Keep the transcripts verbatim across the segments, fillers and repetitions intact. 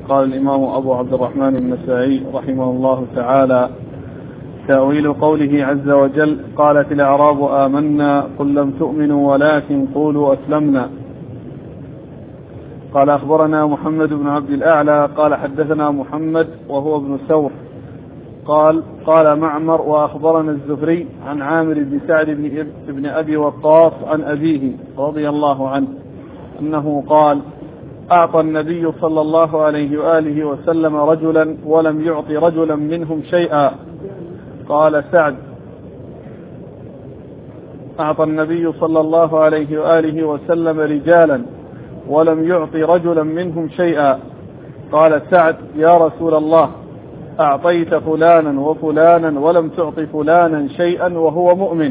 قال الإمام أبو عبد الرحمن النسائي رحمه الله تعالى: تأويل قوله عز وجل: قالت الأعراب آمنا قل لم تؤمنوا ولكن قولوا أسلمنا. قال أخبرنا محمد بن عبد الأعلى قال حدثنا محمد وهو ابن سور قال قال معمر وأخبرنا الزهري عن عامر بن سعد بن أبي وقاص عن أبيه رضي الله عنه أنه قال: أعطى النبي صلى الله عليه وآله وسلم رجلا ولم يعط رجلا منهم شيئا. قال سعد: أعطى النبي صلى الله عليه وآله وسلم رجالا ولم يعط رجلا منهم شيئا. قال سعد: يا رسول الله، أعطيت فلانا وفلانا ولم تعط فلانا شيئا وهو مؤمن.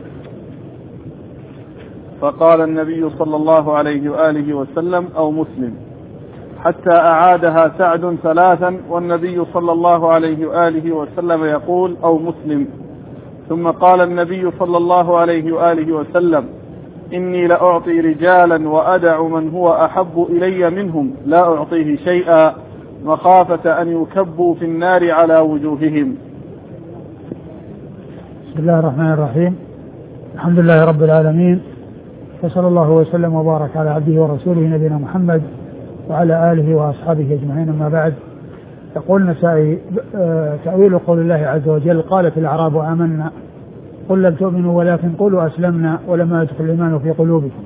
فقال النبي صلى الله عليه وآله وسلم: أو مسلم، حتى أعادها سعد ثلاثا والنبي صلى الله عليه وآله وسلم يقول: أو مسلم. ثم قال النبي صلى الله عليه وآله وسلم: إني لأعطي رجالا وأدع من هو أحب إلي منهم لا أعطيه شيئا مخافة أن يكبوا في النار على وجوههم. بسم الله الرحمن الرحيم. الحمد لله رب العالمين، وصلى الله وسلم وبارك على عبده ورسوله نبينا محمد وعلى آله وأصحابه أجمعين. أما بعد، يقول النسائي: تأويل قول الله عز وجل: قالت الأعراب آمنا قل لم تؤمنوا ولكن قولوا أسلمنا ولما يدخل الإيمان في قلوبكم.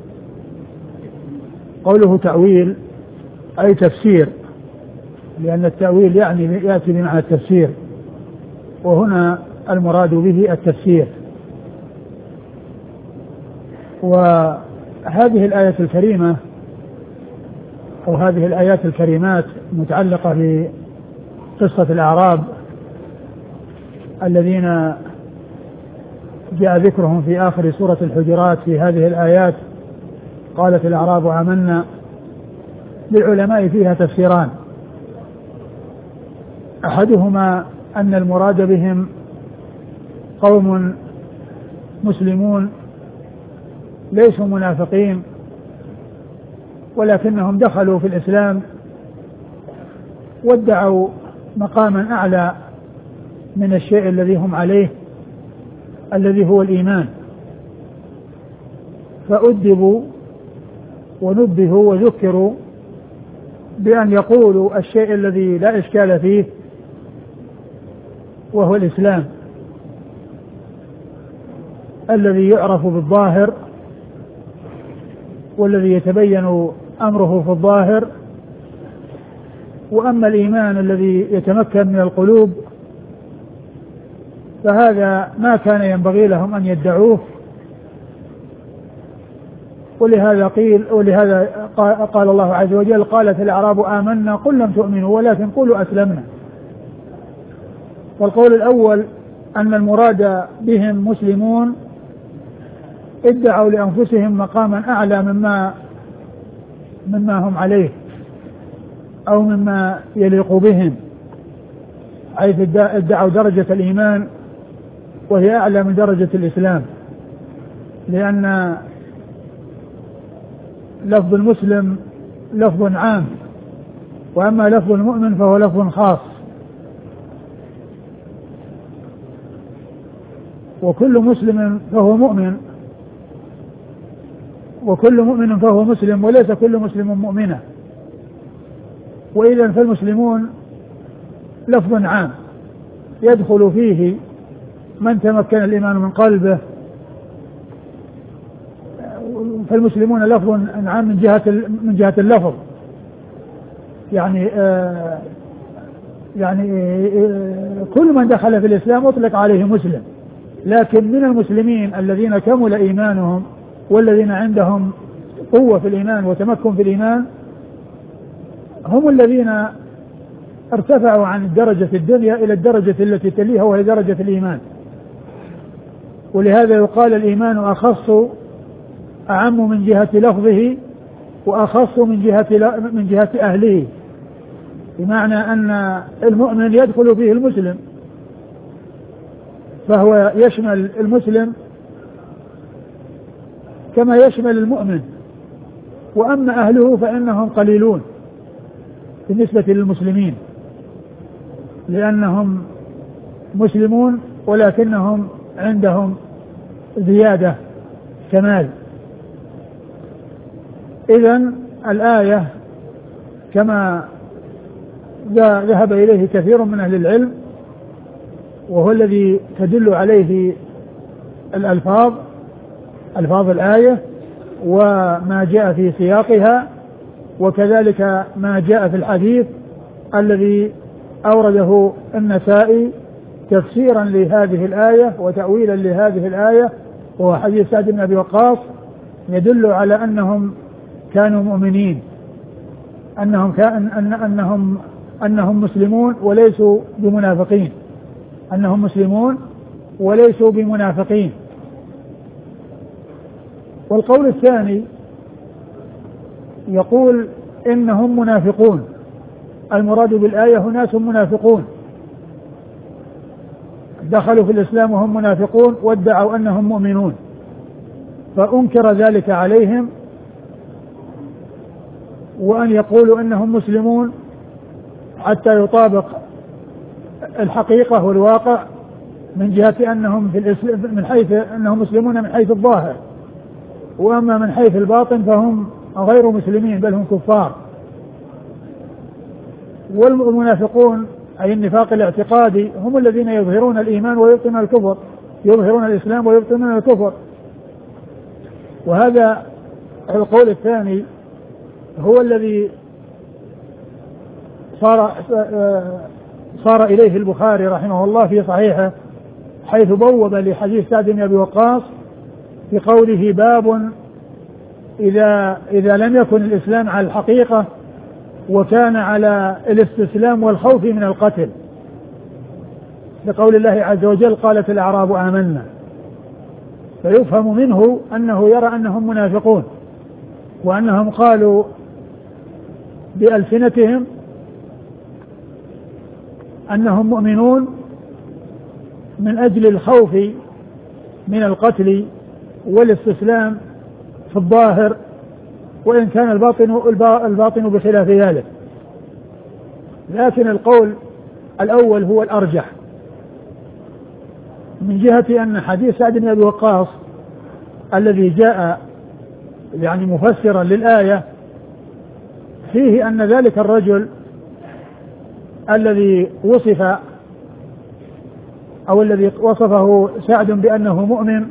قوله تأويل أي تفسير، لأن التأويل يعني يأتي بمعنى التفسير، وهنا المراد به التفسير. وهذه الآية الكريمة أو هذه الآيات الكريمات متعلقة بقصة الأعراب الذين جاء ذكرهم في آخر سورة الحجرات في هذه الآيات. قالت الأعراب آمنا، للعلماء فيها تفسيران: أحدهما أن المراد بهم قوم مسلمون ليسوا منافقين، ولكنهم دخلوا في الإسلام وادعوا مقاما أعلى من الشيء الذي هم عليه الذي هو الإيمان، فأدبوا ونبهوا وذكروا بأن يقولوا الشيء الذي لا إشكال فيه وهو الإسلام الذي يعرف بالظاهر والذي يتبين أمره في الظاهر. وأما الإيمان الذي يتمكن من القلوب فهذا ما كان ينبغي لهم أن يدعوه. ولهذا قيل ولهذا قال الله عز وجل: قالت الأعراب آمنا قل لم تؤمنوا ولكن قولوا أسلمنا. والقول الأول أن المراد بهم مسلمون ادعوا لأنفسهم مقاما أعلى مما مما هم عليه أو مما يليق بهم، حيث ادعوا درجة الإيمان وهي أعلى من درجة الإسلام، لأن لفظ المسلم لفظ عام، وأما لفظ المؤمن فهو لفظ خاص. وكل مسلم فهو مؤمن، وكل مؤمن فهو مسلم، وليس كل مسلم مؤمنا. وإذا فالمسلمون لفظ عام يدخل فيه من تمكن الإيمان من قلبه، فالمسلمون لفظ عام من جهة من جهة اللفظ، يعني آه يعني آه كل من دخل في الإسلام أطلق عليه مسلم. لكن من المسلمين الذين كمل إيمانهم والذين عندهم قوة في الإيمان وتمكن في الإيمان هم الذين ارتفعوا عن درجة الدنيا إلى الدرجة التي تليها وهي درجة الإيمان. ولهذا يقال الإيمان أخص أعم من جهة لفظه وأخص من جهة من جهة أهله، بمعنى أن المؤمن يدخل فيه المسلم فهو يشمل المسلم كما يشمل المؤمن. وأما أهله فإنهم قليلون، بالنسبة للمسلمين، لأنهم مسلمون ولكنهم عندهم زيادة كمال. إذن الآية كما ذهب إليه كثير من أهل العلم، وهو الذي تدل عليه الألفاظ ألفاظ الآية وما جاء في سياقها، وكذلك ما جاء في الحديث الذي أورده النسائي تفسيرا لهذه الآية وتأويلا لهذه الآية، وهو حديث سعد بن أبي وقاص، يدل على أنهم كانوا مؤمنين، أنهم كان أن أنهم أنهم مسلمون وليسوا بمنافقين، أنهم مسلمون وليسوا بمنافقين. والقول الثاني يقول إنهم منافقون، المراد بالآية ناس منافقون دخلوا في الإسلام وهم منافقون وادعوا أنهم مؤمنون، فأنكر ذلك عليهم، وأن يقولوا أنهم مسلمون حتى يطابق الحقيقة والواقع من جهة أنهم في الإسلام من حيث أنهم مسلمون من حيث الظاهر، وأما من حيث الباطن فهم غير مسلمين بل هم كفار. والمنافقون أي النفاق الاعتقادي هم الذين يظهرون الإيمان ويبطنون الكفر، يظهرون الإسلام ويبطنون الكفر. وهذا القول الثاني هو الذي صار صار إليه البخاري رحمه الله في صحيحه، حيث بوب لحديث سعد بن أبي وقاص في قوله باب إذا إذا لم يكن الإسلام على الحقيقة وكان على الاستسلام والخوف من القتل، لقول الله عز وجل قالت الأعراب آمنا، فيفهم منه أنه يرى أنهم منافقون، وأنهم قالوا بألسنتهم أنهم مؤمنون من أجل الخوف من القتل والاستسلام في الظاهر، وإن كان الباطن الباطن بخلاف ذلك. لكن القول الأول هو الأرجح من جهة أن حديث سعد بن أبي وقاص الذي جاء يعني مفسرا للآية فيه أن ذلك الرجل الذي وصف أو الذي وصفه سعد بأنه مؤمن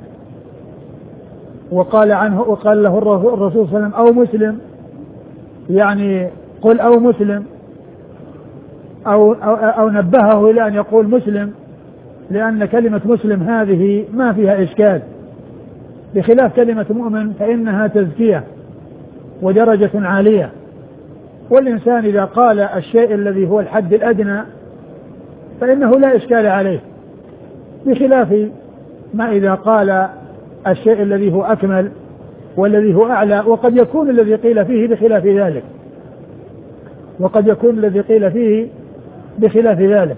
وقال عنه وقال له الرسول صلى الله عليه وسلم أو مسلم، يعني قل أو مسلم، أو, أو, أو نبهه إلى أن يقول مسلم، لأن كلمة مسلم هذه ما فيها إشكال، بخلاف كلمة مؤمن فإنها تزكية ودرجة عالية. والإنسان إذا قال الشيء الذي هو الحد الأدنى فإنه لا إشكال عليه، بخلاف ما إذا قال الشيء الذي هو أكمل والذي هو أعلى، وقد يكون الذي قيل فيه بخلاف ذلك وقد يكون الذي قيل فيه بخلاف ذلك.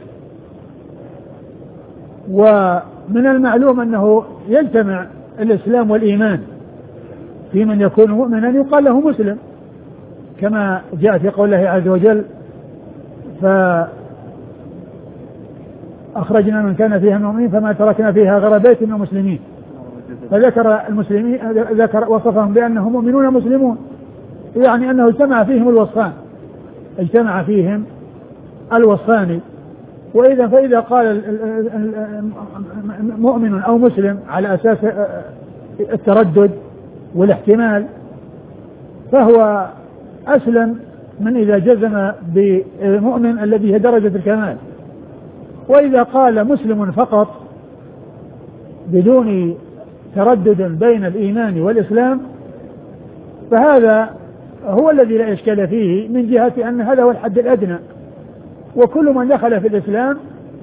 ومن المعلوم أنه يجتمع الإسلام والإيمان في من يكون مؤمنا يقال له مسلم، كما جاء في قول الله عز وجل فأخرجنا من كان فيها المؤمنين فما تركنا فيها غير بيت من المسلمين، فذكر المسلمين ذكر وصفهم بأنهم مؤمنون مسلمون، يعني أنه اجتمع فيهم الوصفان اجتمع فيهم الوصفان. وإذا فإذا قال مؤمن أو مسلم على أساس التردد والاحتمال فهو أسلم من إذا جزم بمؤمن الذي هي درجة الكمال. وإذا قال مسلم فقط بدون تردد بين الإيمان والإسلام فهذا هو الذي لا إشكال فيه، من جهة أن هذا هو الحد الأدنى، وكل من دخل في الإسلام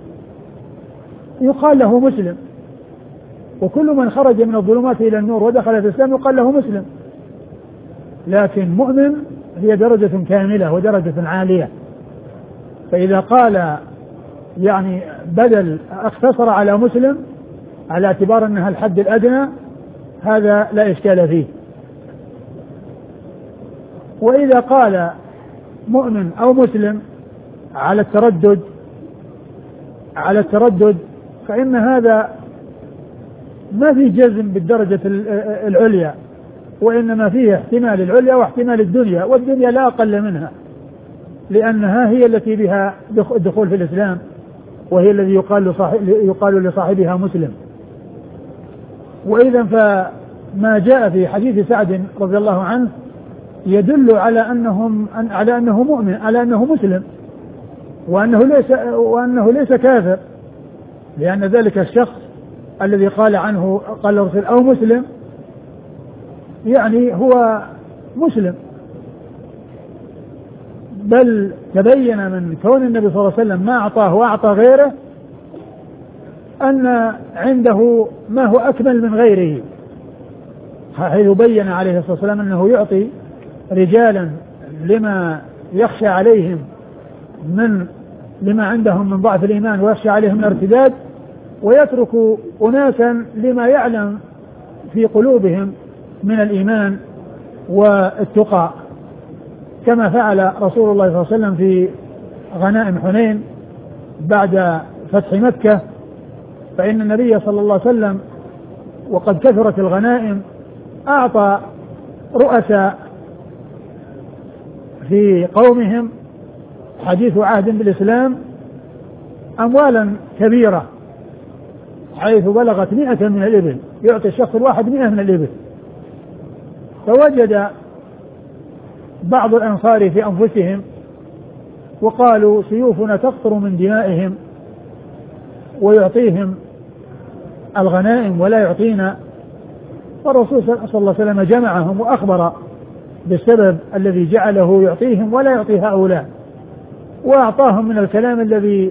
يقال له مسلم، وكل من خرج من الظلمات إلى النور ودخل في الإسلام يقال له مسلم. لكن مؤمن هي درجة كاملة ودرجة عالية، فإذا قال يعني بدل اقتصر على مسلم على اعتبار أنها الحد الأدنى هذا لا إشكال فيه. وإذا قال مؤمن أو مسلم على التردد على التردد فإن هذا ما في جزم بالدرجة العليا، وإنما فيه احتمال العليا واحتمال الدنيا، والدنيا لا أقل منها، لأنها هي التي بها الدخول في الإسلام، وهي الذي يقال لصاحب يقال لصاحبها مسلم. وإذا فما جاء في حديث سعد رضي الله عنه يدل على أنهم على أنه مؤمن، على أنه مسلم، وأنه ليس وأنه ليس كافر، لأن ذلك الشخص الذي قال عنه قال الرسول أو مسلم يعني هو مسلم. بل تبين من كون النبي صلى الله عليه وسلم ما أعطاه وأعطى غيره أن عنده ما هو أكمل من غيره، حيث بين عليه الصلاة والسلام أنه يعطي رجالا لما يخشى عليهم من لما عندهم من ضعف الإيمان ويخشى عليهم من الارتداد، ويترك أناسا لما يعلم في قلوبهم من الإيمان والتقى، كما فعل رسول الله صلى الله عليه وسلم في غنائم حنين بعد فتح مكة. فإن النبي صلى الله عليه وسلم وقد كثرت الغنائم أعطى رؤساء في قومهم حديث عهد بالإسلام أموالا كبيرة، حيث بلغت مئة من الإبل، يعطي الشخص الواحد مئة من الإبل. فوجد بعض الأنصار في أنفسهم وقالوا سيوفنا تقطر من دمائهم ويعطيهم الغنائم ولا يعطينا. فالرسول صلى الله عليه وسلم جمعهم وأخبر بالسبب الذي جعله يعطيهم ولا يعطي هؤلاء، وأعطاهم من الكلام الذي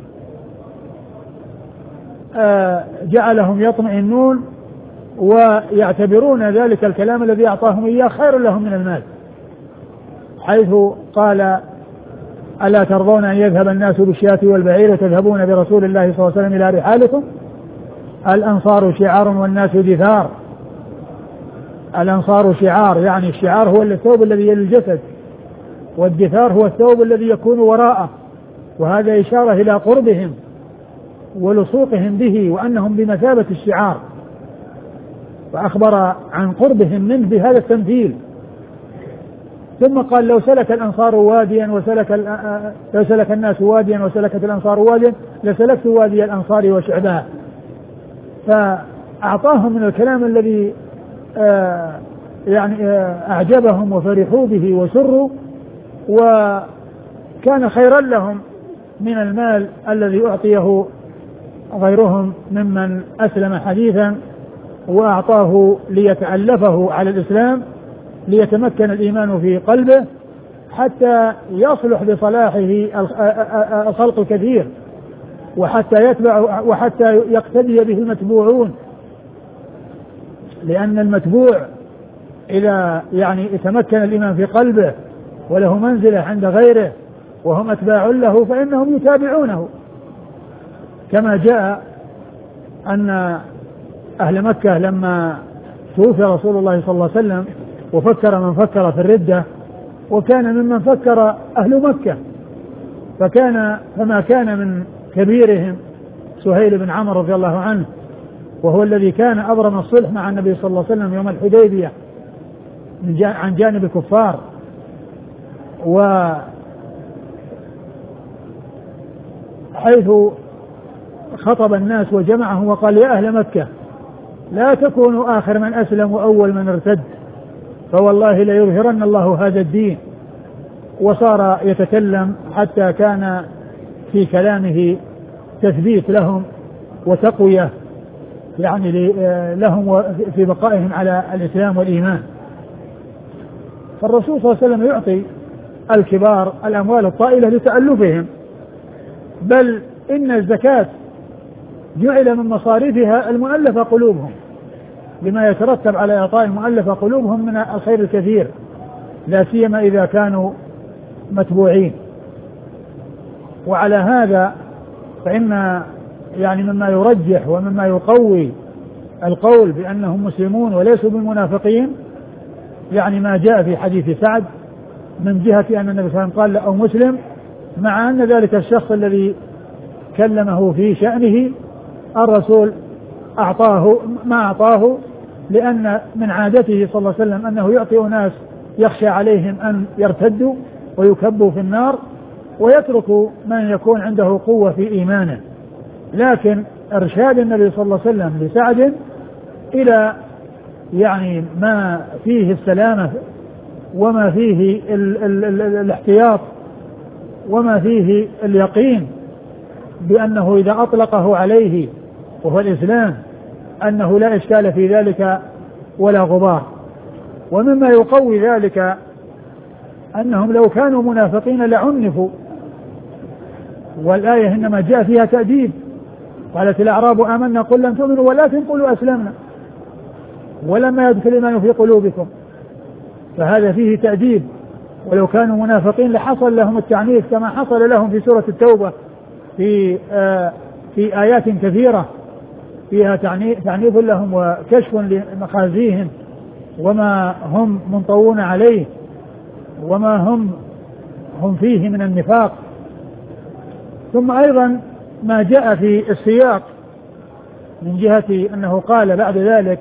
جعلهم يطمئنون ويعتبرون ذلك الكلام الذي أعطاهم إياه خير لهم من المال، حيث قال ألا ترضون أن يذهب الناس بالشاة والبعير وتذهبون برسول الله صلى الله عليه وسلم إلى رحالكم؟ الأنصار شعار والناس دثار. الأنصار شعار، يعني الشعار هو الثوب الذي يلي الجسد، والدثار هو الثوب الذي يكون وراءه، وهذا إشارة إلى قربهم ولصوقهم به وأنهم بمثابة الشعار، فأخبر عن قربهم منه بهذا التمثيل. ثم قال لو سلك الأنصار واديا وسلك لو سلك الناس واديا وسلكت الأنصار واديا لسلكت وادي الأنصار وشعبها. فأعطاهم من الكلام الذي آه يعني آه أعجبهم وفرحوا به وسروا، وكان خيرا لهم من المال الذي أعطيه غيرهم ممن أسلم حديثا وأعطاه ليتألفه على الإسلام، ليتمكن الإيمان في قلبه حتى يصلح بصلاحه الخلق الكثير، وحتى يتبع وحتى يقتدي به المتبوعون، لأن المتبوع إذا يعني يتمكن الإيمان في قلبه وله منزلة عند غيره وهم أتباع له فإنهم يتابعونه، كما جاء أن أهل مكة لما توفي رسول الله صلى الله عليه وسلم وفكر من فكر في الردة، وكان ممن فكر أهل مكة، فكان فما كان من كبيرهم سهيل بن عمرو رضي الله عنه، وهو الذي كان أبرم الصلح مع النبي صلى الله عليه وسلم يوم الحديبية عن جانب الكفار، وحيث خطب الناس وجمعهم وقال يا أهل مكة لا تكونوا آخر من أسلم وأول من ارتد، فوالله ليظهرن الله هذا الدين. وصار يتكلم حتى كان في كلامه تثبيت لهم وتقوية يعني لهم في بقائهم على الإسلام والإيمان. فالرسول صلى الله عليه وسلم يعطي الكبار الأموال الطائلة لتألفهم، بل إن الزكاة جعل من مصاريفها المؤلفة قلوبهم، لما يترتب على إعطاء المؤلفة قلوبهم من الخير الكثير، لا سيما إذا كانوا متبوعين. وعلى هذا فإن يعني مما يرجح ومما يقوي القول بأنهم مسلمون وليسوا بالمنافقين يعني ما جاء في حديث سعد من جهة أن النبي صلى الله عليه وسلم قال له أو مسلم، مع أن ذلك الشخص الذي كلمه في شأنه الرسول أعطاه ما أعطاه، لأن من عادته صلى الله عليه وسلم أنه يعطي أناس يخشى عليهم أن يرتدوا ويكبوا في النار، ويترك من يكون عنده قوة في إيمانه. لكن إرشاد النبي صلى الله عليه وسلم لسعد إلى يعني ما فيه السلامة وما فيه ال ال ال ال الاحتياط وما فيه اليقين بأنه إذا أطلقه عليه وهو الإسلام أنه لا إشكال في ذلك ولا غبار. ومما يقوي ذلك أنهم لو كانوا منافقين لعنفوا، والآية إنما جاء فيها تأديب، قالت الأعراب آمنا قل لم تؤمنوا ولكن قولوا أسلمنا ولما يدخل الإيمان في قلوبكم، فهذا فيه تأديب. ولو كانوا منافقين لحصل لهم التعنيف كما حصل لهم في سورة التوبة في آه في آيات كثيرة فيها تعنيف لهم وكشف لمخازيهم وما هم منطوون عليه وما هم هم فيه من النفاق. ثم أيضا ما جاء في السياق من جهة أنه قال بعد ذلك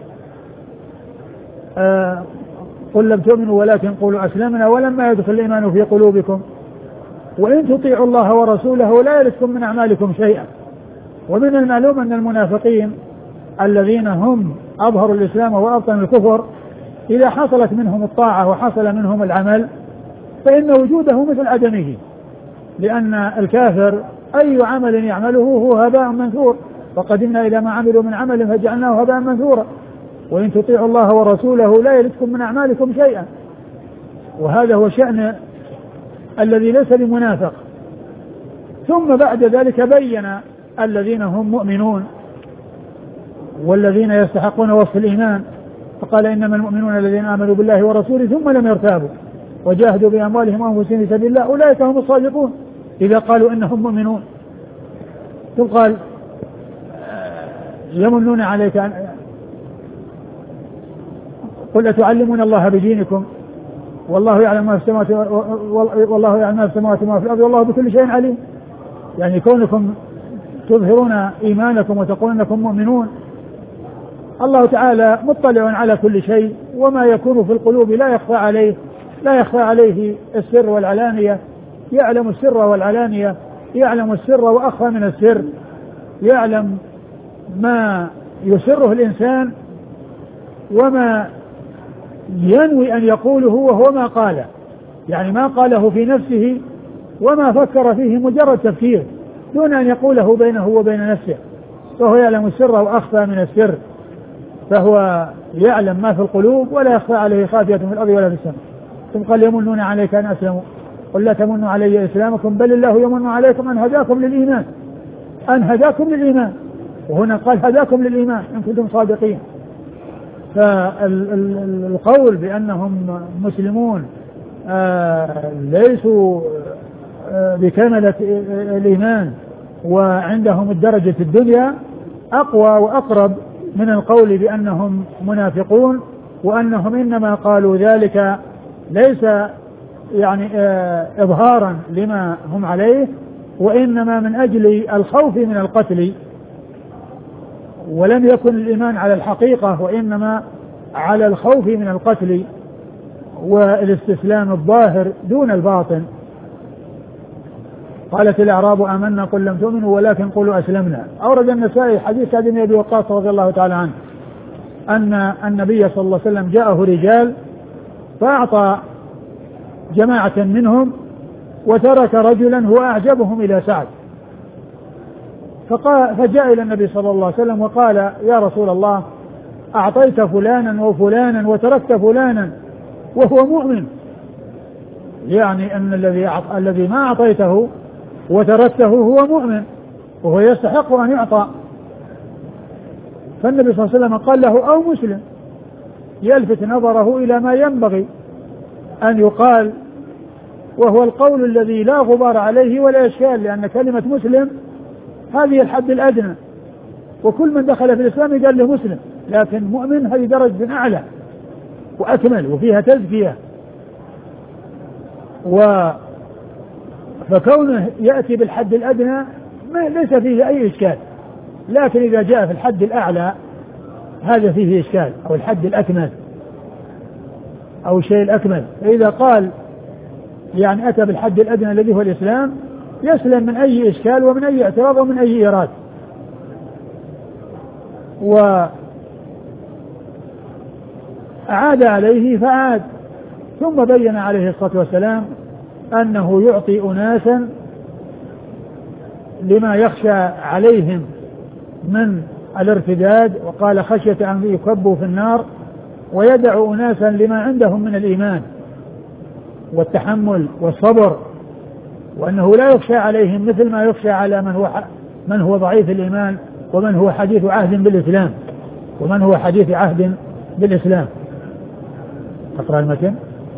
آه قل لم تؤمنوا ولكن قولوا أسلمنا ولما يدخل الإيمان في قلوبكم وإن تطيعوا الله ورسوله لا يلدكم من أعمالكم شيئا. ومن المعلوم أن المنافقين الذين هم أظهروا الإسلام وأبطنوا الكفر إذا حصلت منهم الطاعة وحصل منهم العمل فإن وجوده مثل عدمه، لأن الكافر أي عمل يعمله هو هباء منثور، وقدمنا إلى ما عملوا من عمل فجعلناه هباء منثورا وإن تطيعوا الله ورسوله لا يلدكم من أعمالكم شيئا. وهذا هو شأن الذي ليس بمنافق. ثم بعد ذلك بين الذين هم مؤمنون والذين يستحقون وصف الإيمان، فقال إنما المؤمنون الذين آمنوا بالله ورسوله ثم لم يرتابوا وجاهدوا بأموالهم وأنفسهم في سبيل الله أولئك هم الصادقون إذا قالوا إنهم مؤمنون. ثم قال يمنون عليك أن قل أتعلمون الله بدينكم والله يعلم ما في السماوات والله يعلم ما في السماوات وما في الأرض والله بكل شيء عليم. يعني كونكم تظهرون إيمانكم وتقولون أنكم مؤمنون، الله تعالى مطلع على كل شيء وما يكون في القلوب لا يخفى عليه لا يخفى عليه السر والعلانية، يعلم السر والعلانية، يعلم السر وأخفى من السر، يعلم ما يسره الإنسان وما ينوي أن يقوله وهو ما قاله، يعني ما قاله في نفسه وما فكر فيه مجرد تفكير دون أن يقوله بينه وبين نفسه، فهو يعلم السر وأخفى من السر، فهو يعلم ما في القلوب ولا يخفى عليه خافية في الأرض ولا في السماء. ثم قال يمنون عليك أن أسلموا قل لا تمنوا علي إسلامكم بل الله يمن عليكم أن هداكم للإيمان أن هداكم للإيمان وهنا قال هداكم للإيمان إن كنتم صادقين. فالقول بأنهم مسلمون آه ليسوا آه بكاملة الإيمان وعندهم الدرجة الدنيا أقوى وأقرب من القول بأنهم منافقون وأنهم إنما قالوا ذلك ليس يعني آه إظهارا لما هم عليه وإنما من أجل الخوف من القتل، ولم يكن الإيمان على الحقيقة وإنما على الخوف من القتل والاستسلام الظاهر دون الباطن. قالت الأعراب آمنا قل لم تؤمنوا ولكن قولوا أسلمنا. أورد النسائي حديث سعد بن أبي وقاص رضي الله تعالى عنه أن النبي صلى الله عليه وسلم جاءه رجال فأعطى جماعة منهم وترك رجلا هو أعجبهم إلى سعد، فقال فجاء إلى النبي صلى الله عليه وسلم وقال يا رسول الله أعطيت فلانا وفلانا وتركت فلانا وهو مؤمن، يعني أن الذي الذي ما أعطيته وتركته هو مؤمن وهو يستحق أن يعطى. فالنبي صلى الله عليه وسلم قال له أو مسلم، يلفت نظره إلى ما ينبغي أن يقال وهو القول الذي لا غبار عليه ولا إشكال، لأن كلمة مسلم هذه الحد الأدنى وكل من دخل في الإسلام قال له مسلم، لكن مؤمن هذه درجة أعلى وأكمل وفيها تزكية. و فكونه يأتي بالحد الأدنى ما ليس فيه أي إشكال، لكن إذا جاء في الحد الأعلى هذا فيه إشكال، أو الحد الأكمل أو الشيء الأكمل. فإذا قال يعني أتى بالحد الأدنى الذي هو الإسلام يسلم من أي إشكال ومن أي اعتراض ومن أي إيراد. وأعاد عليه فعاد، ثم بين عليه الصلاة والسلام أنه يعطي أناسا لما يخشى عليهم من الارتداد، وقال خشية أن يكبوا في النار، ويدع أناسا لما عندهم من الإيمان والتحمل والصبر، وأنه لا يخشى عليهم مثل ما يخشى على من هو من هو ضعيف الإيمان ومن هو حديث عهد بالإسلام ومن هو حديث عهد بالإسلام. أقرأ المتن.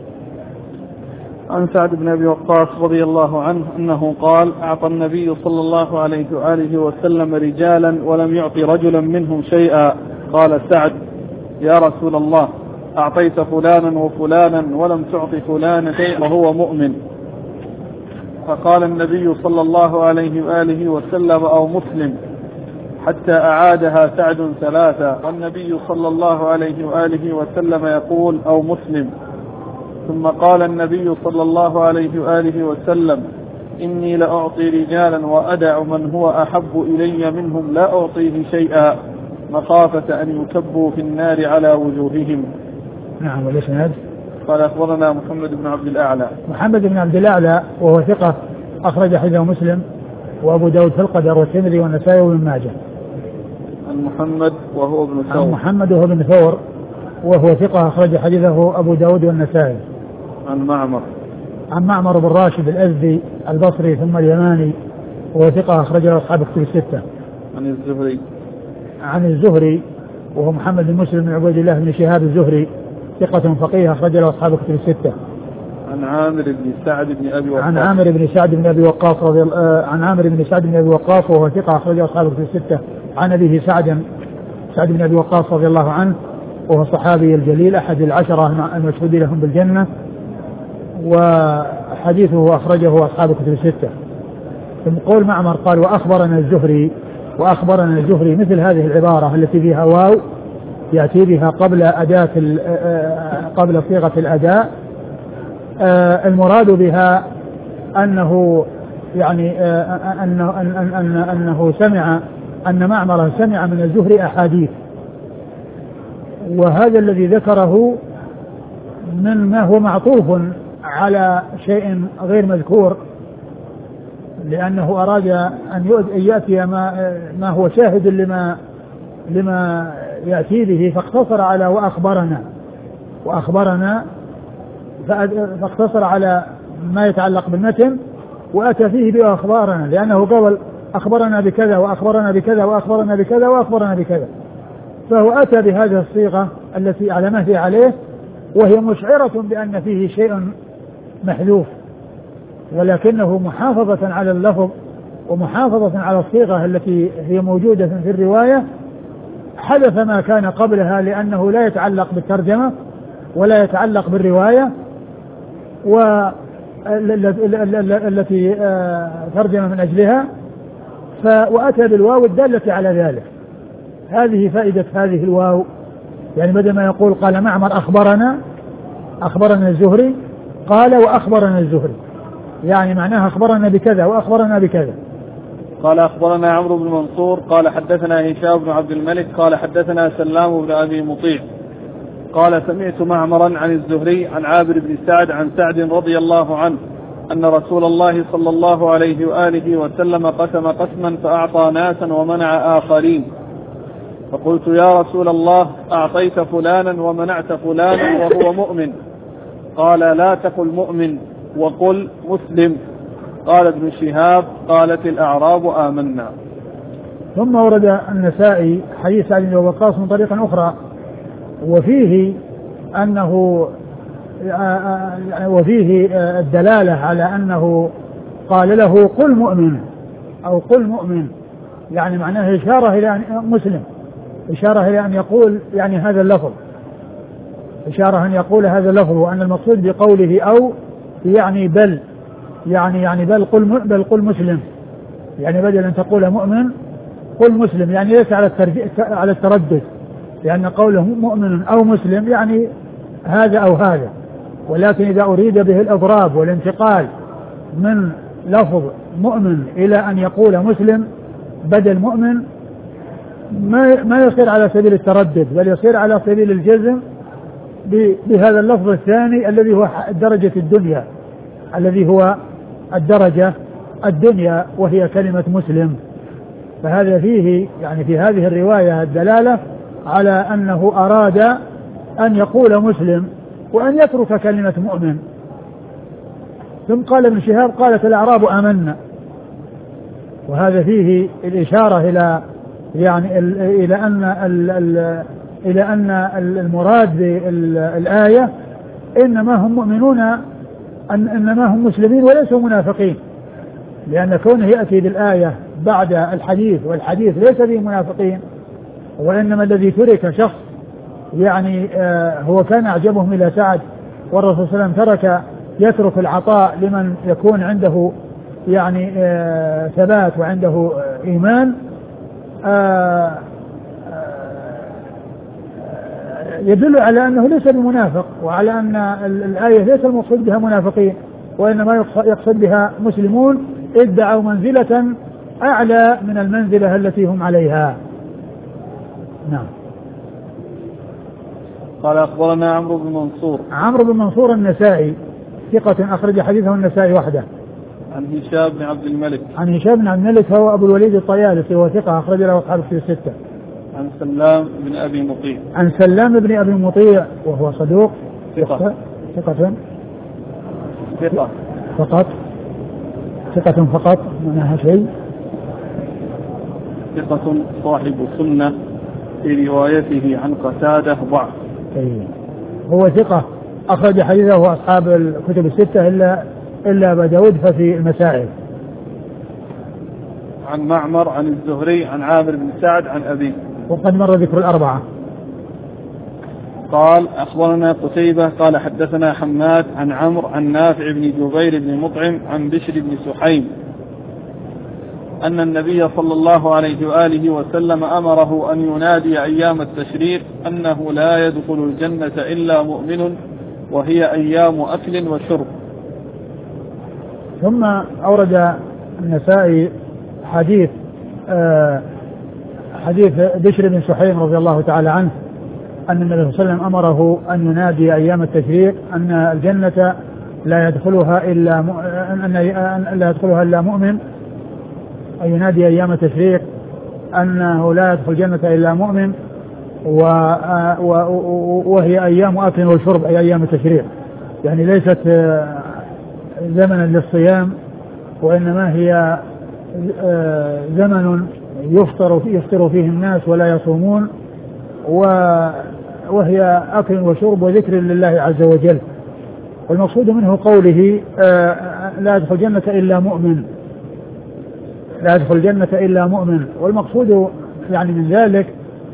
عن سعد بن أبي وقاص رضي الله عنه أنه قال: أعطى النبي صلى الله عليه وآله وسلم رجالا ولم يعطي رجلا منهم شيئا. قال سعد: يا رسول الله، أعطيت فلانا وفلانا ولم تعطي فلانا شيئا وهو مؤمن. فقال النبي صلى الله عليه وآله وسلم: أو مسلم، حتى أعادها سعد ثلاثة، والنبي صلى الله عليه وآله وسلم يقول: أو مسلم. ثم قال النبي صلى الله عليه وآله وسلم: إني لأعطي رجالا وأدع من هو أحب إلي منهم لا أعطيه شيئا مخافة أن يكبوا في النار على وجوههم. نعم. والإسناد؟ قال: أخبرنا محمد بن عبد الأعلى. محمد بن عبد الأعلى وهو ثقة أخرج حديثه مسلم وأبو داود في القدر والترمذي والنسائي وابن ماجه. عن محمد وهو ابن ثور. عن محمد وهو ابن ثور وهو ثقة أخرج حديثه أبو داود والنسائي. عن معمر. عن معمر بن راشد الأزدي البصري ثم اليماني وهو ثقة أخرجه أصحاب الكتب الستة. عن الزهري. عن الزهري وهو محمد بن مسلم بن عبيد الله بن شهاب الزهري ثقة فقيه أخرج له أصحاب الكتب الستة. عن عامر بن سعد بن أبي وقاص. عن عامر بن سعد بن أبي وقاص رضي الله عن عامر بن سعد بن أبي وقاص وهو ثقة أخرج له أصحاب الكتب الستة. عن أبيه سعد سعد بن أبي وقاص رضي الله عنه وهو الصحابي الجليل أحد العشرة المشهود لهم بالجنة، وحديثه أخرجه أصحاب الكتب الستة. ثم قول معمر قال: وأخبرنا الزهري. وأخبرنا الزهري مثل هذه العبارة التي فيها واو يأتي بها قبل أداة قبل صيغة الأداء، المراد بها أنه يعني أنه, أنه, أنه سمع أن معمر سمع من الزهري أحاديث، وهذا الذي ذكره من ما هو معطوف على شيء غير مذكور، لأنه أراد أن يأتي ما, ما هو شاهد لما لما يأتي به، فاقتصر على وأخبرنا وأخبرنا فاقتصر على ما يتعلق بالمتن وأتى فيه بأخبارنا، لأنه قال أخبرنا بكذا وأخبرنا بكذا وأخبرنا بكذا وأخبرنا بكذا، فهو أتى بهذه الصيغة التي على ما هي عليه، وهي مشعرة بأن فيه شيء محذوف، ولكنه محافظة على اللفظ ومحافظة على الصيغة التي هي موجودة في الرواية، حدث ما كان قبلها لأنه لا يتعلق بالترجمة ولا يتعلق بالرواية والتي ترجم من أجلها، وأتى بالواو الدالة على ذلك. هذه فائدة هذه الواو، يعني بدل ما يقول قال معمر أخبرنا أخبرنا الزهري قال وأخبرنا الزهري، يعني معناها أخبرنا بكذا وأخبرنا بكذا. قال: أخبرنا عمرو بن منصور قال حدثنا هشام بن عبد الملك قال حدثنا سلام بن أبي مطيع قال: سمعت معمرا عن الزهري عن عامر بن سعد عن سعد رضي الله عنه أن رسول الله صلى الله عليه وآله وسلم قسم قسما فأعطى ناسا ومنع آخرين، فقلت: يا رسول الله، أعطيت فلانا ومنعت فلانا وهو مؤمن. قال: لا تقل مؤمن وقل مسلم. قال ابن شهاب: قالت الأعراب آمنا. ثم ورد النسائي حديث سعد بن وقاص من طريق أخرى، وفيه أنه وفيه الدلالة على أنه قال له قل مؤمن أو قل مؤمن، يعني معناه إشارة إلى مسلم، إشارة إلى أن يقول يعني هذا اللفظ، إشارة أن يقول هذا اللفظ، وأن المقصود بقوله أو يعني بل يعني يعني بل قل بل قل مسلم، يعني بدل أن تقول مؤمن قل مسلم، يعني ليس على على التردد، لأن قوله مؤمن أو مسلم يعني هذا أو هذا، ولكن إذا أريد به الإضراب والانتقال من لفظ مؤمن إلى أن يقول مسلم بدل مؤمن ما ما يصير على سبيل التردد، بل يصير على سبيل الجزم بهذا اللفظ الثاني الذي هو الدرجة الدنيا، الذي هو الدرجة الدنيا وهي كلمة مسلم. فهذا فيه يعني في هذه الرواية الدلالة على أنه أراد أن يقول مسلم وأن يترك كلمة مؤمن. ثم قال ابن شهاب قالت الأعراب آمنا، وهذا فيه الإشارة إلى يعني إلى أن إلى أن المراد بالآية إنما هم مؤمنون، إنما هم مسلمين وليسوا منافقين، لأن كونه يأتي بالآية بعد الحديث والحديث ليس فيه منافقين، وإنما الذي ترك شخص يعني آه هو كان أعجبهم إلى سعد، والرسول صلى الله عليه وسلم ترك يترك العطاء لمن يكون عنده يعني آه ثبات وعنده آه إيمان، آه يدل على أنه ليس بمنافق، وعلى أن الآية ليس المقصود بها منافقين، وإنما يقصد بها مسلمون ادعوا منزلة أعلى من المنزلة التي هم عليها. نعم. قال أخبرنا عمرو بن منصور. عمرو بن منصور النسائي ثقة أخرج حديثه النسائي وحده. عن هشام بن عبد الملك. عن هشام بن عبد الملك هو أبو الوليد الطيالسي وهو ثقة أخرج له أصحاب الكتب الستة. عن سلام بن أبي مطيع. عن سلام بن أبي مطيع وهو صدوق ثقة. ثقة ثقة فقط ثقة فقط منها شيء. ثقة صاحب سنة في روايته عن قتادة ضعف. أيه. هو ثقة أخرج حديثه أصحاب الكتب الستة إلا إلا أبا داود ففي المسائل. عن معمر عن الزهري عن عامر بن سعد عن أبيه. وقد مر ذكر الأربعة. قال أخبرنا قتيبة قال حدثنا حماد عن عمرو عن نافع بن جبير بن مطعم عن بشر بن سحيم أن النبي صلى الله عليه وآله وسلم أمره أن ينادي أيام التشريق أنه لا يدخل الجنة إلا مؤمن وهي أيام أكل وشرب. ثم أورد النسائي حديث آه حديث بشر بن سحيم رضي الله تعالى عنه أن النبي صلى الله عليه وسلم أمره أن ينادي أيام التشريق أن الجنة لا يدخلها إلا م... أن لا يدخلها إلا مؤمن، أن ينادي أيام التشريق أنه لا يدخل الجنة إلا مؤمن و... و... وهي أيام أكل وشرب، أي أيام التشريق، يعني ليست زمنا للصيام، وإنما هي زمن يفطر يفطر فيه الناس ولا يصومون، وهي أكل وشرب وذكر لله عز وجل. والمقصود منه قوله لا يدخل الجنة إلا مؤمن، لا يدخل الجنة إلا مؤمن، والمقصود يعني من ذلك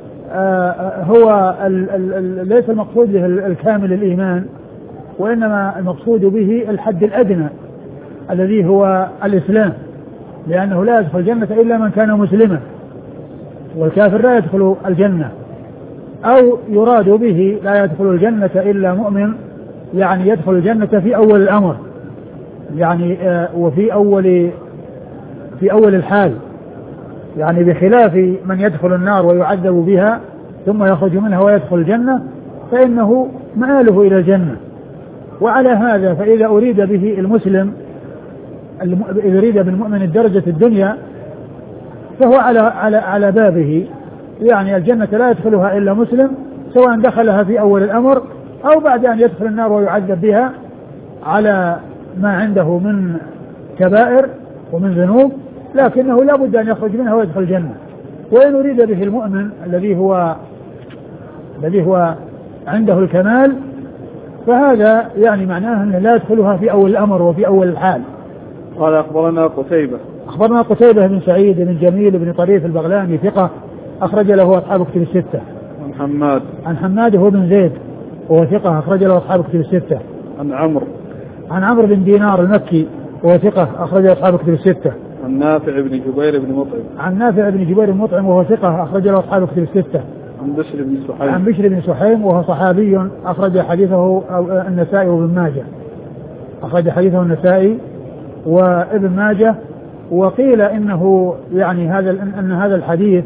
هو ليس المقصود به الكامل الإيمان، وإنما المقصود به الحد الأدنى الذي هو الإسلام، لأنه لا يدخل الجنة إلا من كان مسلما، والكافر لا يدخل الجنة. أو يراد به لا يدخل الجنة إلا مؤمن، يعني يدخل الجنة في أول الأمر، يعني وفي أول في أول الحال، يعني بخلاف من يدخل النار ويعذب بها ثم يخرج منها ويدخل الجنة، فإنه مآله إلى الجنة. وعلى هذا فإذا أريد به المسلم، إذا أريد بالمؤمن الدرجة الدنيا، فهو على على على بابه، يعني الجنة لا يدخلها إلا مسلم، سواء دخلها في أول الأمر أو بعد أن يدخل النار ويعذب بها على ما عنده من كبائر ومن ذنوب، لكنه لا بد أن يخرج منها ويدخل الجنة. وإن أريد به المؤمن الذي هو الذي هو عنده الكمال، فهذا يعني معناه أنه لا يدخلها في أول الأمر وفي أول الحال. قال أخبرنا قتيبة. أخبرنا قتيبة بن سعيد بن جميل بن طريف البغلاني ثقة أخرج له أصحاب كتب الستة. عن حماد. عن حماد هو بن زيد وهو ثقة أخرج له أصحاب كتب الستة. عن عمرو. عن عمرو بن دينار المكي وهو ثقة أخرج أصحاب كتب الستة. عن نافع بن جبير بن مطعم. عن نافع بن جبير بن مطعم وهو ثقة أخرج له أصحاب كتب الستة. عن بشر بن سحيم. عن بشر بن سحيم وهو صحابي أخرج حديثه النسائي وابن ماجه. أخرج حديثه النسائي وابن ماجه. وقيل إنه يعني هذا أن هذا الحديث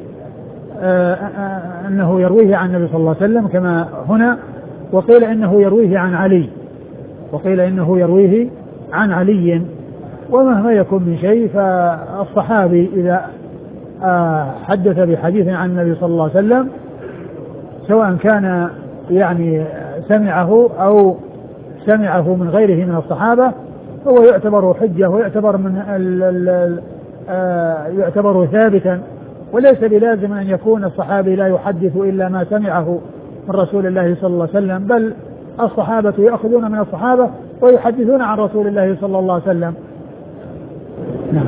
أنه يرويه عن النبي صلى الله عليه وسلم كما هنا، وقيل إنه يرويه عن علي وقيل إنه يرويه عن علي. ومهما يكون من شيء فالصحابي إذا حدث بحديث عن النبي صلى الله عليه وسلم سواء كان يعني سمعه أو سمعه من غيره من الصحابة هو يعتبر حجة ويعتبر من ال ال يعتبر ثابتا، وليس بلازم أن يكون الصحابي لا يحدث إلا ما سمعه من رسول الله صلى الله عليه وسلم، بل الصحابة يأخذون من الصحابة ويحدثون عن رسول الله صلى الله عليه وسلم. نعم.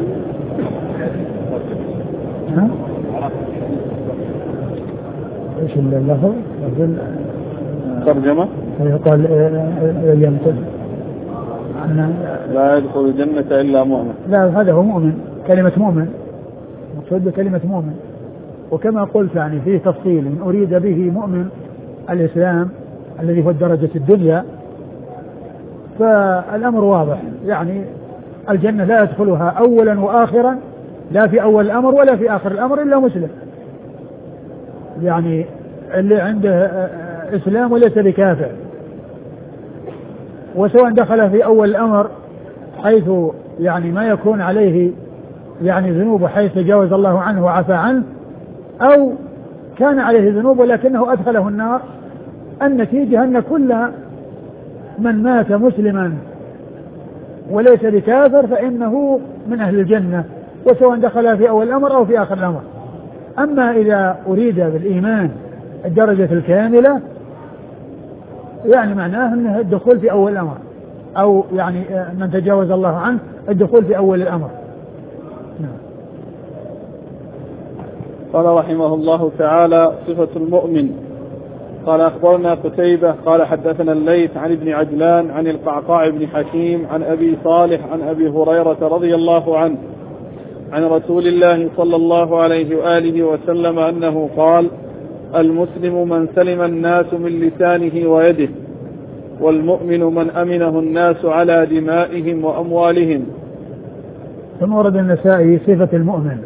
ها؟ ايش اللفظ؟ ترجمة؟ قال يمتد لا يدخل الجنة إلا مؤمن. لا، هذا هو مؤمن، كلمة مؤمن مقصود بكلمة مؤمن. وكما قلت يعني فيه تفصيل، إن أريد به مؤمن الإسلام الذي هو الدرجة الدنيا فالأمر واضح، يعني الجنة لا يدخلها أولا وآخرا، لا في أول الأمر ولا في آخر الأمر إلا مسلم، يعني اللي عنده إسلام وليس بكافر. وسواء دخل في أول الأمر حيث يعني ما يكون عليه يعني ذنوب حيث تجاوز الله عنه وعفى عنه، أو كان عليه ذنوب ولكنه أدخله النار، النتيجة أن كل من مات مسلما وليس بكافر فإنه من أهل الجنة، وسواء دخل في أول الأمر أو في آخر الأمر. أما إذا أريد بالإيمان الدرجة الكاملة يعني معناه أنه الدخول في أول الأمر، أو يعني من تجاوز الله عنه الدخول في أول الأمر. قال رحمه الله تعالى: صفة المؤمن. قال: أخبرنا قتيبة قال حدثنا الليث عن ابن عجلان عن القعقاع بن حكيم عن أبي صالح عن أبي هريرة رضي الله عنه عن رسول الله صلى الله عليه وآله وسلم أنه قال: المسلم من سلم الناس من لسانه ويده، والمؤمن من أمنه الناس على دمائهم وأموالهم. ثم ورد النسائي صفة المؤمن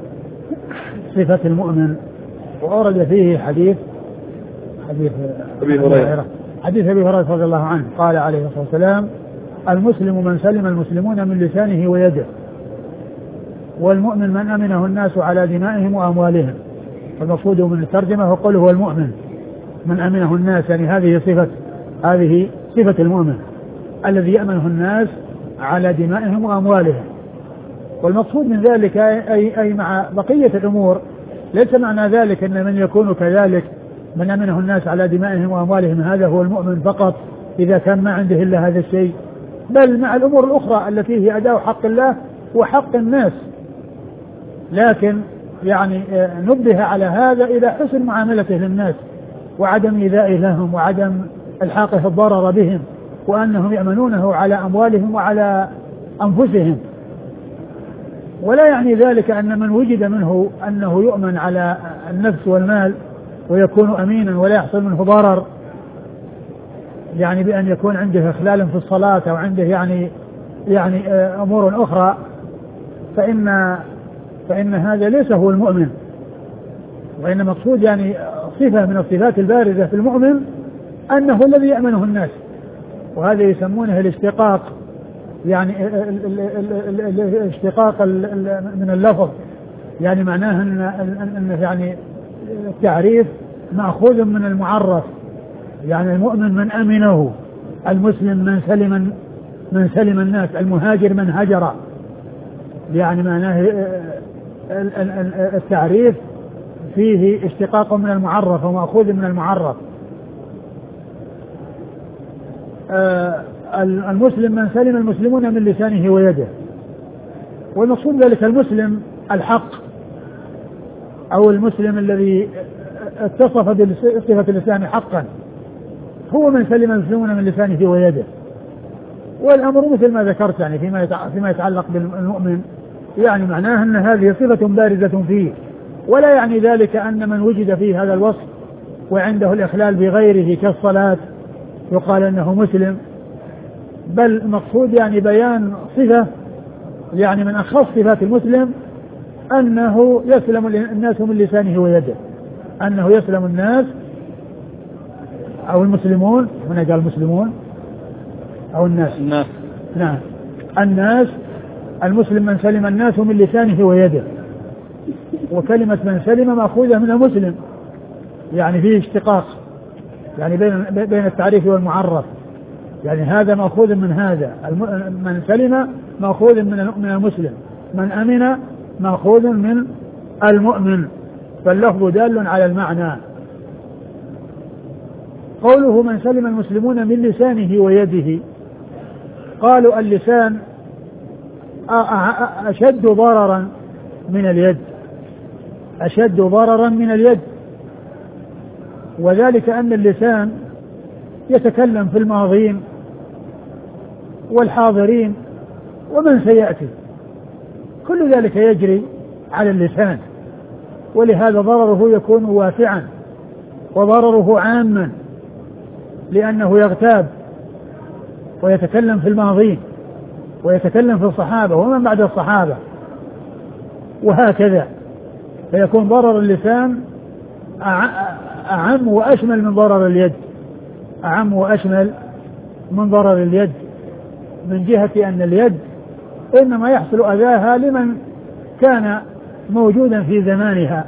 صفة المؤمن وأورد فيه حديث حديث أبي هريرة حديث أبي هريرة رضي الله عنه قال عليه الصلاة والسلام: المسلم من سلم المسلمون من لسانه ويده، والمؤمن من أمنه الناس على دمائهم وأموالهم. المقصود من الترجمة هو قوله هو المؤمن من أمنه الناس، يعني هذه صفة هذه صفة المؤمن الذي يأمنه الناس على دمائهم وأموالهم. والمقصود من ذلك أي, أي مع بقية الأمور، ليس معنى ذلك أن من يكون كذلك من أمنه الناس على دمائهم وأموالهم هذا هو المؤمن فقط إذا كان ما عنده إلا هذا الشيء، بل مع الأمور الأخرى التي هي أداء حق الله وحق الناس. لكن يعني نبه على هذا إذا حسن معاملته للناس وعدم إيذائه لهم وعدم الحاقه الضرر بهم، وأنهم يأمنونه على أموالهم وعلى أنفسهم. ولا يعني ذلك أن من وجد منه أنه يؤمن على النفس والمال ويكون أمينا ولا يحصل منه ضرر، يعني بأن يكون عنده إخلال في الصلاة أو عنده يعني يعني أمور أخرى، فإن فإن هذا ليس هو المؤمن. وإن مقصود يعني صفة من الصفات البارزة في المؤمن أنه الذي يأمنه الناس، وهذا يسمونه الاشتقاق، يعني الاشتقاق من اللفظ، يعني معناه أن يعني التعريف مأخوذ من المعرف، يعني المؤمن من أمنه، المسلم من سلم من سلم الناس، المهاجر من هجر، يعني معناه التعريف فيه اشتقاق من المعرف ومأخوذ من المعرف. المسلم من سلم المسلمون من لسانه ويده، والمقصود ذلك المسلم الحق أو المسلم الذي اتصف بصفة اللسان حقا هو من سلم المسلمون من لسانه ويده. والأمر مثل ما ذكرت يعني فيما فيما يتعلق بالمؤمن، يعني معناه أن هذه صفة بارزة فيه، ولا يعني ذلك أن من وجد فيه هذا الوصف وعنده الإخلال بغيره كالصلاة يقال أنه مسلم، بل المقصود يعني بيان صفة يعني من أخص صفات المسلم أنه يسلم الناس من لسانه ويده، أنه يسلم الناس أو المسلمون، هنا قال المسلمون أو الناس الناس نعم الناس، المسلم من سلم الناس من لسانه ويده، وكلمة من سلم مأخوذة من المسلم، يعني فيه اشتقاق يعني بين بين التعريف والمعرف، يعني هذا مأخوذ من هذا، من سلم مأخوذ من المسلم، من أمن مأخوذ من المؤمن، فاللفظ دال على المعنى. قوله من سلم المسلمون من لسانه ويده، قالوا اللسان أشد ضررا من اليد، أشد ضررا من اليد، وذلك أن اللسان يتكلم في الماضين والحاضرين ومن سيأتي، كل ذلك يجري على اللسان، ولهذا ضرره يكون واسعا وضرره عاما، لأنه يغتاب ويتكلم في الماضين ويتكلم في الصحابة ومن بعد الصحابة وهكذا، فيكون ضرر اللسان أعم وأشمل من ضرر اليد، أعم وأشمل من ضرر اليد، من جهة أن اليد إنما يحصل أذاها لمن كان موجودا في زمانها،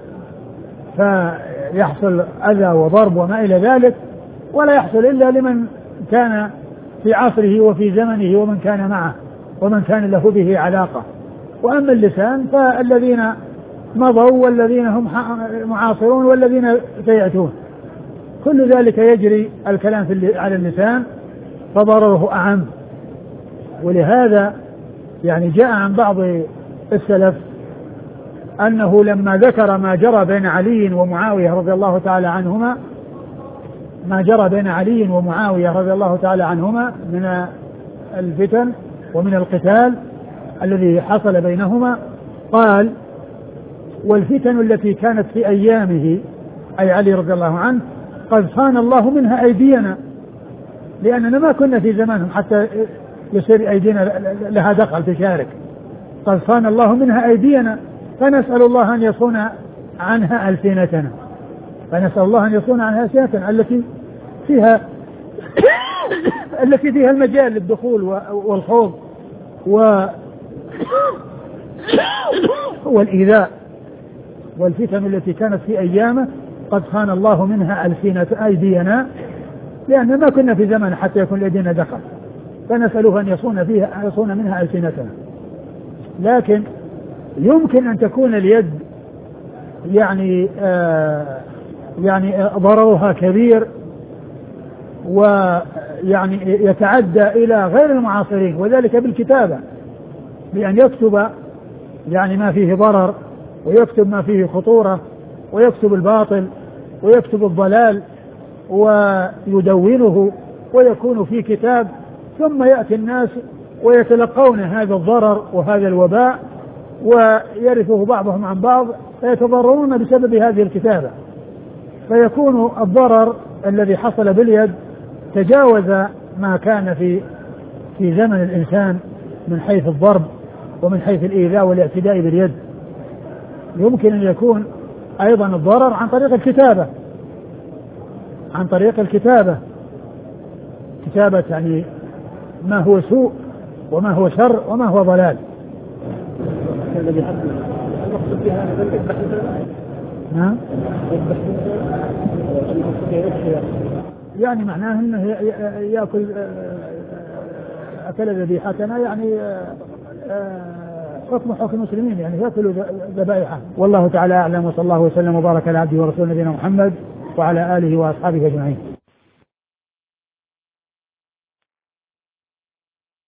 فيحصل أذى وضرب وما إلى ذلك، ولا يحصل إلا لمن كان في عصره وفي زمنه ومن كان معه ومن كان له به علاقة. وأما اللسان فالذين مضوا والذين هم معاصرون والذين سيأتون، كل ذلك يجري الكلام في على اللسان فضرره أعم. ولهذا يعني جاء عن بعض السلف أنه لما ذكر ما جرى بين علي ومعاوية رضي الله تعالى عنهما، ما جرى بين علي ومعاوية رضي الله تعالى عنهما من الفتن ومن القتال الذي حصل بينهما، قال والفتن التي كانت في أيامه أي علي رضي الله عنه قد صان الله منها أيدينا، لأننا ما كنا في زمانهم حتى يصير أيدينا لها دخل تشارك، قد صان الله منها أيدينا فنسأل الله أن يصون عنها ألسنتنا، فنسأل الله أن يصون عنها ألسنتنا التي فيها التي فيها المجال للدخول والخوض والإيذاء. والفتن التي كانت في أيامه قد خان الله منها ألسنة أيدينا، لأن ما كنا في زمن حتى يكون لدينا دخل، فنسأله أن يصون فيها يصون منها ألسنتنا. لكن يمكن أن تكون اليد يعني آه يعني ضررها كبير ويعني يتعدى إلى غير المعاصرين، وذلك بالكتابة، بأن يكتب يعني ما فيه ضرر ويكتب ما فيه خطورة ويكتب الباطل ويكتب الضلال ويدونه ويكون في كتاب، ثم يأتي الناس ويتلقون هذا الضرر وهذا الوباء ويرثه بعضهم عن بعض فيتضررون بسبب هذه الكتابة، فيكون الضرر الذي حصل باليد تجاوز ما كان في في زمن الإنسان من حيث الضرب ومن حيث الإيذاء والاعتداء باليد. يمكن أن يكون أيضا الضرر عن طريق الكتابة، عن طريق الكتابة كتابة يعني ما هو سوء وما هو شر وما هو ضلال. نعم يعني معناه انه ياكل اكل ذبيحتنا يعني حكم حكم المسلمين، يعني ياكل ذبائحه. والله تعالى اعلم، وصلى الله وسلم وبارك على عبده ورسوله نبينا محمد وعلى اله واصحابه اجمعين.